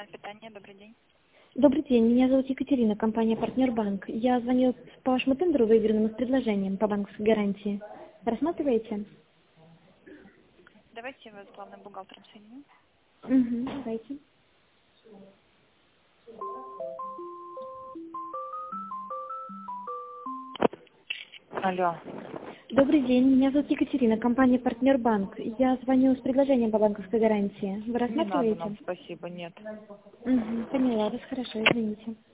Терминал питания, добрый день. Добрый день, меня зовут Екатерина, компания «Партнер Банк». Я звоню по вашему тендеру, выигранному с предложением по банковской гарантии. Рассматриваете? Давайте я вас с главным бухгалтером соединю. Угу, давайте. Алло. Добрый день, меня зовут Екатерина, компания «Партнер Банк». Я звоню с предложением по банковской гарантии. Вы Не надо рассматриваете? нам, спасибо, нет. Угу, поняла вас, хорошо, извините.